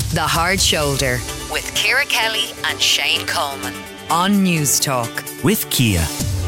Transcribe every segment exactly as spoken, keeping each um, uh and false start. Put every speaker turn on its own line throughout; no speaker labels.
The Hard Shoulder with Ciara Kelly and Shane Coleman on News Talk.
With Kia.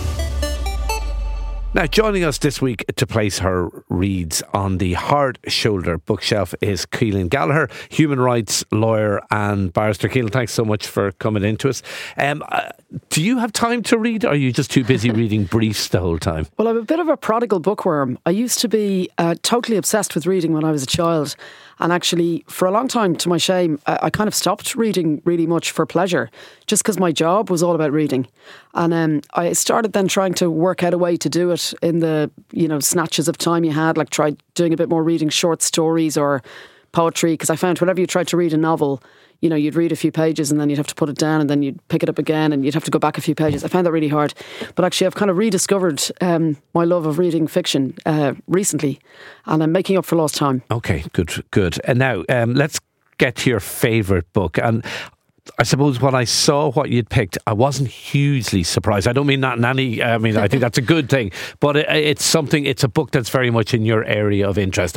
Now, joining us this week to place her reads on the Hard Shoulder bookshelf is Caoilinn Gallagher, human rights lawyer and barrister. Caoilinn, thanks so much for coming in to us. Um, uh, do you have time to read, or are you just too busy reading briefs the whole time?
Well, I'm a bit of a prodigal bookworm. I used to be uh, totally obsessed with reading when I was a child. And actually, for a long time, to my shame, I, I kind of stopped reading really much for pleasure, just because my job was all about reading. And um, I started then trying to work out a way to do it in the, you know, snatches of time you had, like tried doing a bit more reading short stories or poetry, because I found whenever you tried to read a novel, you know, you'd read a few pages and then you'd have to put it down and then you'd pick it up again and you'd have to go back a few pages. I found that really hard. But actually, I've kind of rediscovered um, my love of reading fiction uh, recently, and I'm making up for lost time.
Okay, good, good. And now, um, let's get to your favourite book. And I suppose when I saw what you'd picked, I wasn't hugely surprised. I don't mean that in any, I mean, I think that's a good thing, but it, it's something, it's a book that's very much in your area of interest,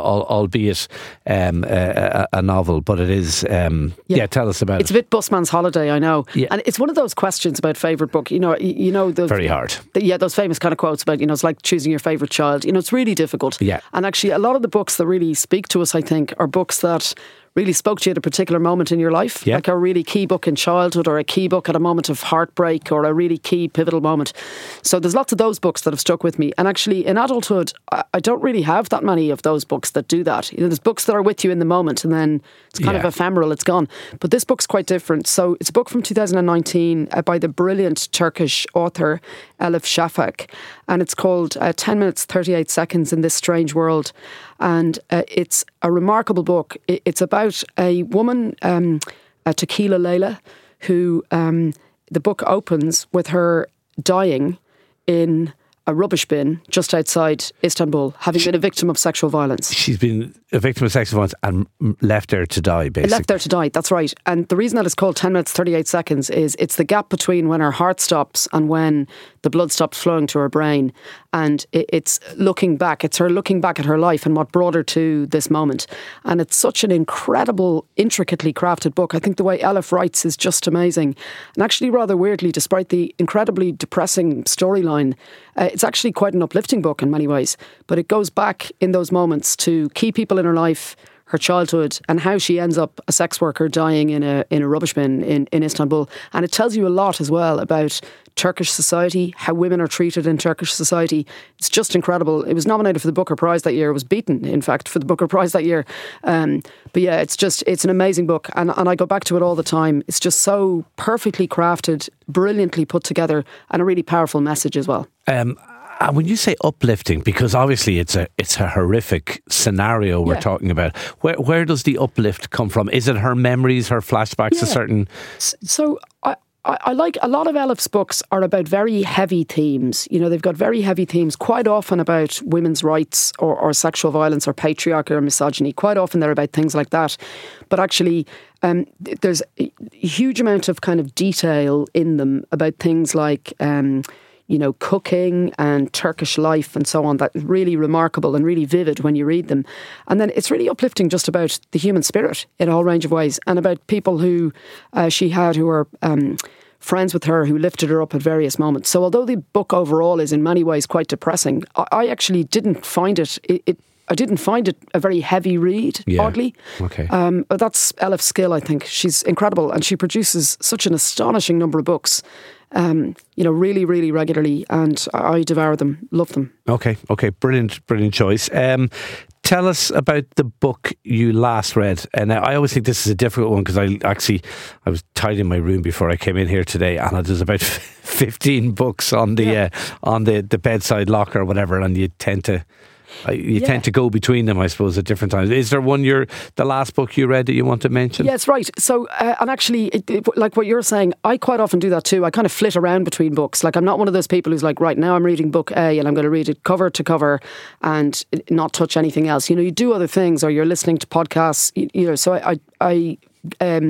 albeit um, a, a novel, but it is, um, yeah. yeah, tell us about
it's
it.
It's a bit busman's holiday, I know.
Yeah.
And it's one of those questions about favourite book, you know, you know, the,
very hard.
The, yeah, those famous kind of quotes about, you know, it's like choosing your favourite child. You know, it's really difficult.
Yeah.
And actually, a lot of the books that really speak to us, I think, are books that really spoke to you at a particular moment in your life,
yeah.
like a really key book in childhood or a key book at a moment of heartbreak or a really key pivotal moment. So there's lots of those books that have stuck with me. And actually in adulthood, I don't really have that many of those books that do that. You know, there's books that are with you in the moment and then it's kind yeah. of ephemeral, it's gone. But this book's quite different. So it's a book from two thousand nineteen uh, by the brilliant Turkish author Elif Shafak, and it's called uh, ten minutes, thirty-eight seconds in This Strange World. And uh, it's a remarkable book. It's about a woman, um, uh, Tequila Layla, who um, the book opens with her dying in a rubbish bin just outside Istanbul, having been a victim of sexual violence.
She's been a victim of sexual violence and left there to die, basically.
Left there to die, that's right. And the reason that it's called ten minutes, thirty-eight seconds is it's the gap between when her heart stops and when the blood stops flowing to her brain. And it's looking back, it's her looking back at her life and what brought her to this moment. And it's such an incredible, intricately crafted book. I think the way Elif writes is just amazing. And actually, rather weirdly, despite the incredibly depressing storyline, uh, it's actually quite an uplifting book in many ways. But it goes back in those moments to key people in her life, her childhood, and how she ends up a sex worker dying in a in a rubbish bin in, in Istanbul. And it tells you a lot as well about Turkish society, how women are treated in Turkish society. It's just incredible. It was nominated for the Booker Prize that year. It was beaten, in fact, for the Booker Prize that year. Um, but yeah, it's just, it's an amazing book. And, and I go back to it all the time. It's just so perfectly crafted, brilliantly put together, and a really powerful message as well.
Um And when you say uplifting, because obviously it's a it's a horrific scenario we're yeah. talking about, where where does the uplift come from? Is it her memories, her flashbacks
yeah.
to certain...
So I, I, I like, a lot of Elif's books are about very heavy themes. You know, they've got very heavy themes, quite often about women's rights or, or sexual violence or patriarchy or misogyny. Quite often they're about things like that. But actually, um, there's a huge amount of kind of detail in them about things like... Um, you know, cooking and Turkish life and so on, that is really remarkable and really vivid when you read them. And then it's really uplifting just about the human spirit in a whole range of ways, and about people who uh, she had who were um, friends with her, who lifted her up at various moments. So although the book overall is in many ways quite depressing, I, I actually didn't find it, it, it I didn't find it a very heavy read,
yeah.
oddly.
Okay.
Um, but that's Elif's skill, I think. She's incredible, and she produces such an astonishing number of books. Um, you know, really, really regularly, and I devour them, love them.
Okay, okay, brilliant, brilliant choice. Um, tell us about the book you last read. And I always think this is a difficult one because I actually I was tidying my room before I came in here today, and there's about fifteen books on the yeah. uh, on the, the bedside locker or whatever, and you tend to. You yeah. tend to go between them, I suppose, at different times. Is there one you're the last book you read that you want to mention?
Yes, right. So, uh, and actually, it, it, like what you're saying, I quite often do that too. I kind of flit around between books. Like, I'm not one of those people who's like, right now I'm reading book A and I'm going to read it cover to cover and not touch anything else. You know, you do other things, or you're listening to podcasts. You, you know, so I, I, I um,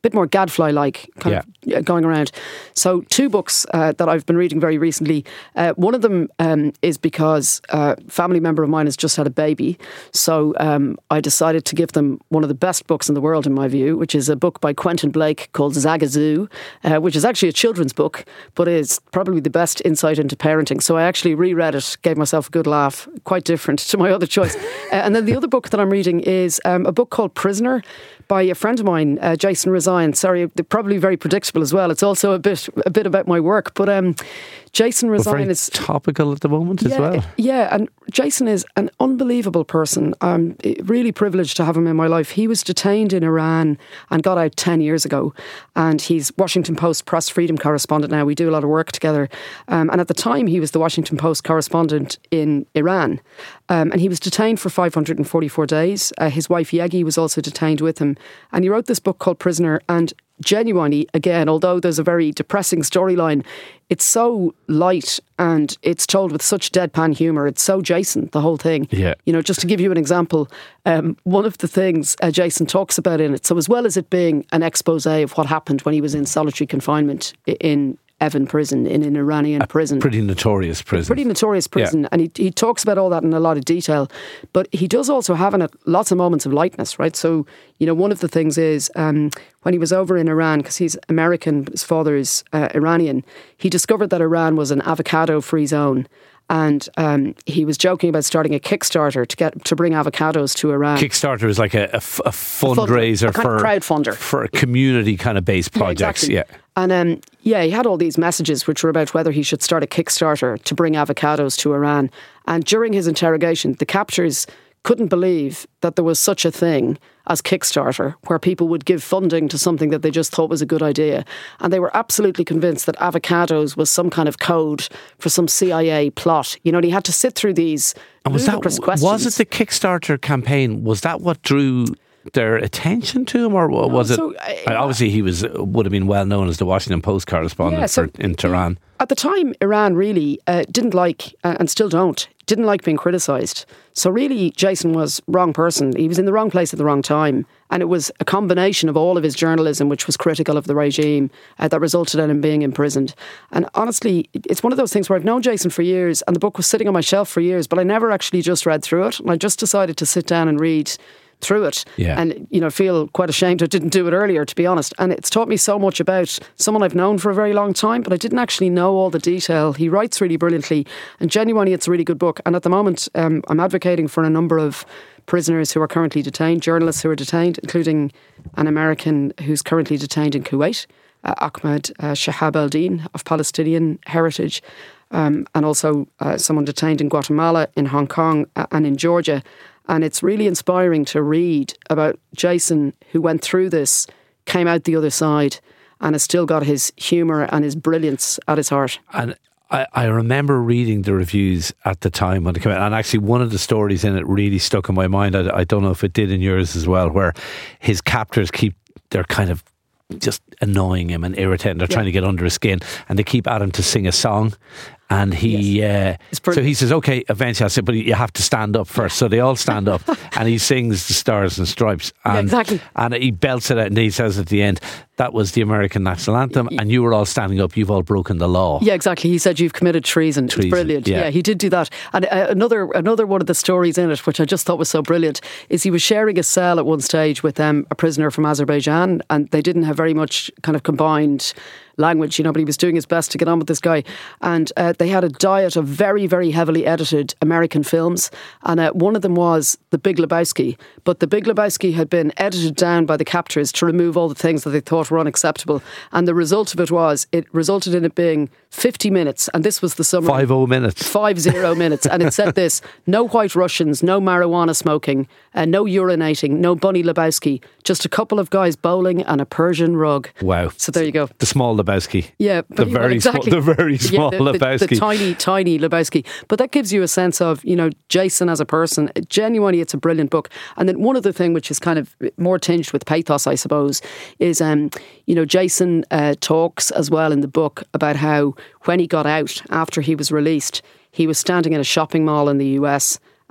bit more gadfly-like kind
yeah.
of going around. So two books uh, that I've been reading very recently. Uh, one of them um, is because a family member of mine has just had a baby. So um, I decided to give them one of the best books in the world, in my view, which is a book by Quentin Blake called Zagazoo, uh, which is actually a children's book, but is probably the best insight into parenting. So I actually reread it, gave myself a good laugh, quite different to my other choice. uh, and then the other book that I'm reading is um, a book called Prisoner by a friend of mine, uh, Jason Rezine. Sorry, probably very predictable as well. It's also a bit a bit about my work, but um, Jason Rezine is
topical at the moment
yeah,
as well.
Yeah, and Jason is an unbelievable person. I'm really privileged to have him in my life. He was detained in Iran and got out ten years ago, and he's Washington Post press freedom correspondent now. We do a lot of work together, um, and at the time he was the Washington Post correspondent in Iran, um, and he was detained for five hundred forty-four days. Uh, his wife Yegi was also detained with him, and he wrote this book called Prisoner. And genuinely, again, although there's a very depressing storyline, it's so light and it's told with such deadpan humour. It's so Jason, the whole thing.
Yeah.
You know, just to give you an example, um, one of the things uh, Jason talks about in it, so as well as it being an expose of what happened when he was in solitary confinement in Evin prison, in an Iranian
a
prison.
Pretty notorious prison.
Pretty notorious prison. Yeah. And he, he talks about all that in a lot of detail. But he does also have in it lots of moments of lightness, right? So, you know, one of the things is um, when he was over in Iran, because he's American, his father is uh, Iranian, he discovered that Iran was an avocado-free zone. And um, he was joking about starting a Kickstarter to get to bring avocados to Iran.
Kickstarter is like a, a, a fundraiser
a funder, a
for
crowdfunder
for community kind of based projects.
Yeah, exactly.
yeah.
And um, yeah, he had all these messages which were about whether he should start a Kickstarter to bring avocados to Iran. And during his interrogation, the captors couldn't believe that there was such a thing as Kickstarter, where people would give funding to something that they just thought was a good idea. And they were absolutely convinced that avocados was some kind of code for some C I A plot. You know, and he had to sit through these
and was
ludicrous
that,
questions.
Was it the Kickstarter campaign? Was that what drew their attention to him, or was
no,
it?
So, uh,
obviously, he was would have been well known as the Washington Post correspondent
yeah, so
for, in Tehran.
At the time, Iran really uh, didn't like, uh, and still don't, didn't like being criticised. So really, Jason was wrong person. He was in the wrong place at the wrong time. And it was a combination of all of his journalism, which was critical of the regime, uh, that resulted in him being imprisoned. And honestly, it's one of those things where I've known Jason for years, and the book was sitting on my shelf for years, but I never actually just read through it. And I just decided to sit down and read through it,
yeah.
and you know, feel quite ashamed I didn't do it earlier, to be honest. And it's taught me so much about someone I've known for a very long time, but I didn't actually know all the detail. He writes really brilliantly, and genuinely it's a really good book. And at the moment um, I'm advocating for a number of prisoners who are currently detained, journalists who are detained, including an American who's currently detained in Kuwait, uh, Ahmed uh, Shahab al-Din, of Palestinian heritage, um, and also uh, someone detained in Guatemala, in Hong Kong, uh, and in Georgia. And it's really inspiring to read about Jason, who went through this, came out the other side, and has still got his humour and his brilliance at his heart.
And I, I remember reading the reviews at the time when it came out, and actually one of the stories in it really stuck in my mind. I, I don't know if it did in yours as well, where his captors keep, they're kind of just annoying him and irritating. They're yeah. trying to get under his skin, and they keep at him to sing a song. And he, yes. uh, so he says, okay, eventually I said, but you have to stand up first. So they all stand up, and he sings the Stars and Stripes. And,
yeah, exactly.
And he belts it out, and he says at the end, that was the American national anthem, and you were all standing up, you've all broken the law.
Yeah, exactly. He said, you've committed treason. treason. It's brilliant. Yeah. yeah, he did do that. And uh, another another one of the stories in it, which I just thought was so brilliant, is he was sharing a cell at one stage with um, a prisoner from Azerbaijan, and they didn't have very much kind of combined language, you know, but he was doing his best to get on with this guy. And uh, they had a diet of very, very heavily edited American films. And uh, one of them was The Big Lebowski. But The Big Lebowski had been edited down by the captors to remove all the things that they thought were unacceptable. And the result of it was, it resulted in it being fifty minutes. And this was the summary.
Five oh minutes.
Five zero minutes. And it said this: no white Russians, no marijuana smoking, uh, no urinating, no Bunny Lebowski, just a couple of guys bowling and a Persian rug.
Wow.
So there you go.
The small Lebowski.
Yeah.
But
the,
very
exactly.
small, the very small
yeah, the,
Lebowski.
The, the tiny, tiny Lebowski. But that gives you a sense of, you know, Jason as a person. Genuinely, it's a brilliant book. And then one other thing which is kind of more tinged with pathos, I suppose, is, um, you know, Jason uh, talks as well in the book about how when he got out, after he was released, he was standing in a shopping mall in the U S,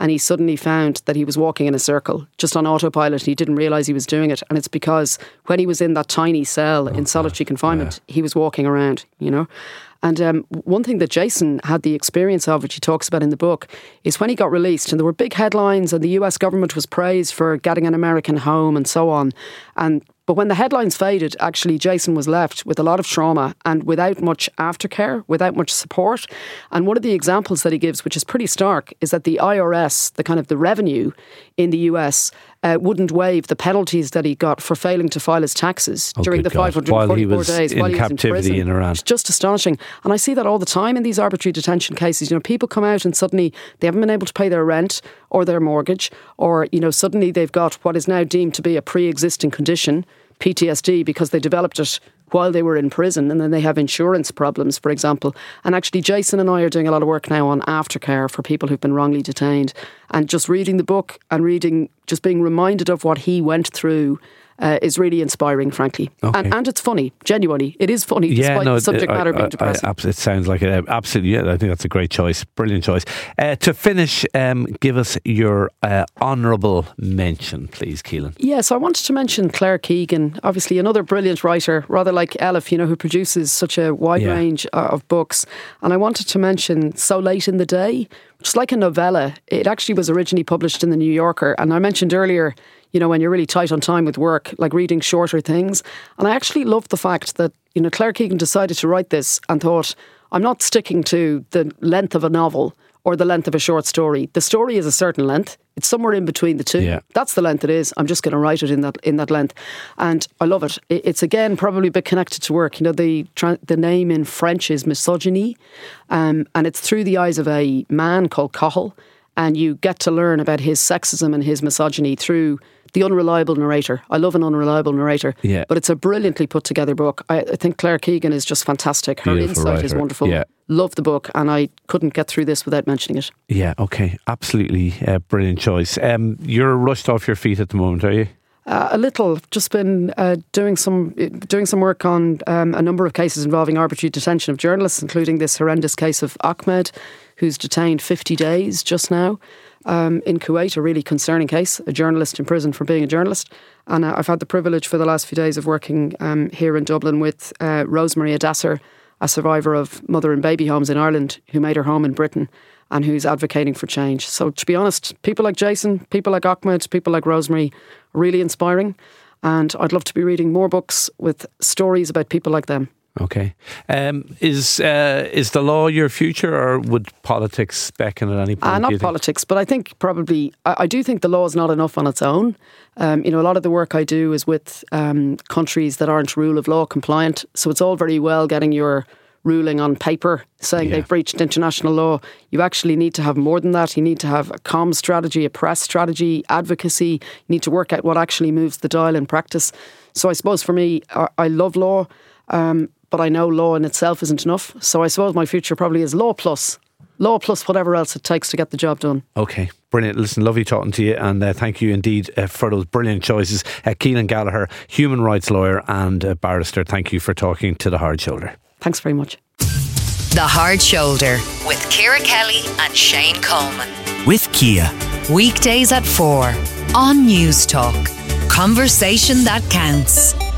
and he suddenly found that he was walking in a circle, just on autopilot, and he didn't realise he was doing it. And it's because when he was in that tiny cell oh, in solitary confinement, yeah. he was walking around, you know. And um, one thing that Jason had the experience of, which he talks about in the book, is when he got released, and there were big headlines, and the U S government was praised for getting an American home and so on. And But when the headlines faded, actually Jason was left with a lot of trauma and without much aftercare, without much support. And one of the examples that he gives, which is pretty stark, is that the I R S, the kind of the revenue in the U S, uh, wouldn't waive the penalties that he got for failing to file his taxes
oh,
during the five hundred forty-four
while he was
days
in
while he was in
captivity
prison.
in Iran.
It's just astonishing. And I see that all the time in these arbitrary detention cases. You know, people come out and suddenly they haven't been able to pay their rent or their mortgage, or, you know, suddenly they've got what is now deemed to be a pre-existing condition, P T S D, because they developed it while they were in prison, and then they have insurance problems, for example. And actually Jason and I are doing a lot of work now on aftercare for people who've been wrongly detained, and just reading the book and reading, just being reminded of what he went through uh, is really inspiring, frankly.
Okay.
And, and it's funny, genuinely. It is funny,
yeah,
despite
no,
the subject
I,
matter
I,
being depressing.
I, I, it sounds like it. Absolutely, yeah, I think that's a great choice. Brilliant choice. Uh, to finish, um, give us your uh, honourable mention, please, Keelan.
Yeah, so I wanted to mention Claire Keegan, obviously another brilliant writer, rather like Elif, you know, who produces such a wide
yeah.
range of books. And I wanted to mention So Late in the Day, which is like a novella. It actually was originally published in the New Yorker. And I mentioned earlier, you know, when you're really tight on time with work, like reading shorter things. And I actually loved the fact that, you know, Claire Keegan decided to write this and thought, I'm not sticking to the length of a novel or the length of a short story. The story is a certain length. It's somewhere in between the two.
Yeah.
That's the length it is. I'm just going to write it in that in that length. And I love it. It's, again, probably a bit connected to work. You know, the the name in French is Misogyny. Um, and it's through the eyes of a man called Cahill. And you get to learn about his sexism and his misogyny through the unreliable narrator. I love an unreliable narrator.
Yeah.
But it's a brilliantly put together book. I, I think Claire Keegan is just fantastic. Her
Beautiful
insight
writer.
is wonderful.
Yeah.
Love the book, and I couldn't get through this without mentioning it.
Yeah, okay. Absolutely uh, brilliant choice. Um, you're rushed off your feet at the moment, are you?
Uh, a little. Just been uh, doing some doing some work on um, a number of cases involving arbitrary detention of journalists, including this horrendous case of Ahmed, who's detained fifty days just now um, in Kuwait, a really concerning case, a journalist in prison for being a journalist. And uh, I've had the privilege for the last few days of working um, here in Dublin with uh, Rosemary Adasser, a survivor of mother and baby homes in Ireland, who made her home in Britain and who's advocating for change. So to be honest, people like Jason, people like Ahmed, people like Rosemary, really inspiring. And I'd love to be reading more books with stories about people like them.
Okay. Um, is uh, is the law your future, or would politics beckon at any point?
Uh, not politics, but I think probably, I, I do think the law is not enough on its own. Um, you know, a lot of the work I do is with um, countries that aren't rule of law compliant. So it's all very well getting your ruling on paper saying yeah. they've breached international law. You actually need to have more than that. You need to have a comms strategy, a press strategy, advocacy. You need to work out what actually moves the dial in practice. So I suppose for me, I, I love law, um, but I know law in itself isn't enough. So I suppose my future probably is law plus. Law plus whatever else it takes to get the job done.
Okay, brilliant. Listen, lovely talking to you, and uh, thank you indeed uh, for those brilliant choices. Uh, Keelan Gallagher, human rights lawyer and uh, barrister, thank you for talking to The Hard Shoulder.
Thanks very much.
The Hard Shoulder with Ciara Kelly and Shane Coleman.
With Kia.
Weekdays at four on News Talk. Conversation that counts.